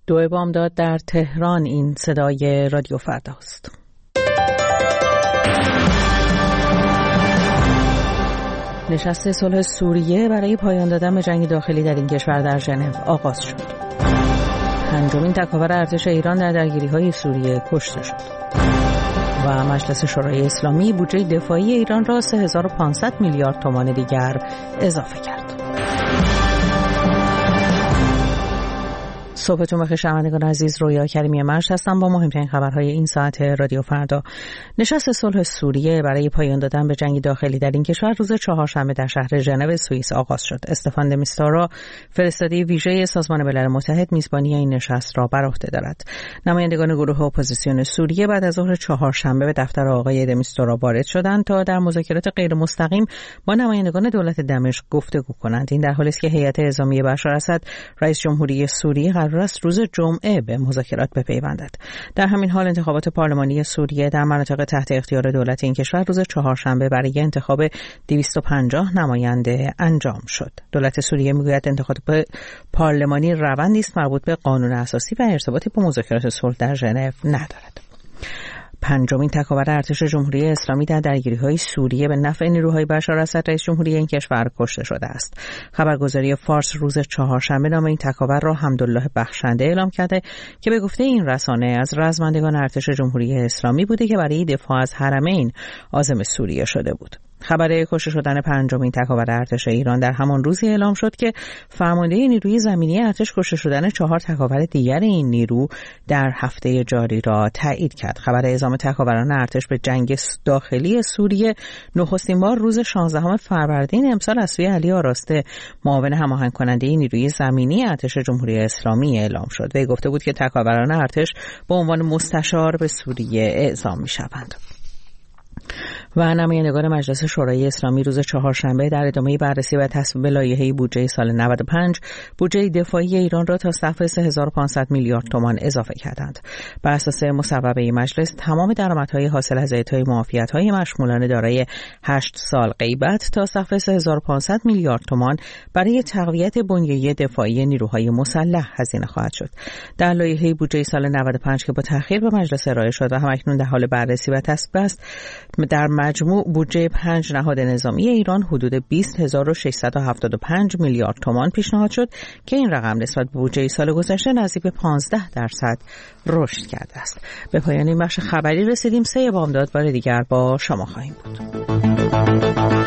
2 بامداد در تهران. این صدای رادیو فردا است. نشست صلح سوریه برای پایان دادن به جنگ داخلی در این کشور در ژنو آغاز شد. 5مین تکاور ارتش ایران در درگیری‌های سوریه کشته شد. و مجلس شورای اسلامی بودجه دفاعی ایران را 3500 میلیارد تومان دیگر اضافه کرد. صبحتون بخیر شنوندگان عزیز، رویا کریمی مرش هستم با مهمترین خبرهای این ساعت رادیو فردا. نشست صلح سوریه برای پایان دادن به جنگ داخلی در این کشور روز چهارشنبه در شهر ژنو سوئیس آغاز شد. استفان د میستورا فرستاده ویژه سازمان ملل متحد میزبانی این نشست را بر عهده دارد. نمایندگان گروه اپوزیسیون سوریه بعد از ظهر چهارشنبه به دفتر آقای د میستورا وارد شدند تا در مذاکرات غیر مستقیم با نمایندگان دولت دمشق گفتگو کنند. این در حالی است که هیئت اعزامی بشار اسد رئیس جمهوری سوریه قرار است روز جمعه به مذاکرات بپیوندد. در همین حال انتخابات پارلمانی سوریه در مناطق تحت اختیار دولت این کشور روز چهارشنبه برای انتخاب 250 نماینده انجام شد. دولت سوریه میگوید انتخابات پارلمانی روندی است مربوط به قانون اساسی و ارتباطی با مذاکرات صلح در ژنو ندارد. 5مین تکاور ارتش جمهوری اسلامی در درگیری‌های سوریه به نفع نیروهای بشار اسد رئیس جمهوری این کشور کشته شده است. خبرگزاری فارس روز چهارشنبه نام این تکاور را حمدالله بخشنده اعلام کرده که به گفته این رسانه از رزمندگان ارتش جمهوری اسلامی بوده که برای دفاع از حرمین عازم سوریه شده بود. خبر کشته شدن 5مین تکاور ارتش ایران در همان روزی اعلام شد که فرمانده نیروی زمینی ارتش کشته شدن 4 تکاور دیگر این نیرو در هفته جاری را تایید کرد. خبر اعزام تکاوران ارتش به جنگ داخلی سوریه نخستین بار روز 16 فروردین امسال از سوی علی آراسته، معاون هماهنگ کننده نیروی زمینی ارتش جمهوری اسلامی اعلام شد. وی گفته بود که تکاوران ارتش به عنوان مستشار به سوریه اعزام می‌شوند. و نمایندگان مجلس شورای اسلامی روز چهارشنبه در ادامه بررسی و تصویب لایحه بودجه سال 95 بودجه دفاعی ایران را تا سقف 3500 میلیارد تومان اضافه کردند. بر اساس مصوبه مجلس تمام درآمدهای حاصل از اعطای معافیت‌های مشمولانه دارای 8 سال غیبت تا سقف 3500 میلیارد تومان برای تقویت بنیه دفاعی نیروهای مسلح هزینه خواهد شد. در لایحه بودجه سال 95 که با تأخیر به مجلس ارائه شد و همکنون در حال بررسی و تصویب است، در مجموع بودجه 5 نهاد نظامی ایران حدود 20675 میلیارد تومان پیشنهاد شد که این رقم نسبت به بودجه سال گذشته نزدیک به 15% رشد کرده است. به پایان این بخش خبری رسیدیم. 3 بامداد بار دیگر با شما خواهیم بود.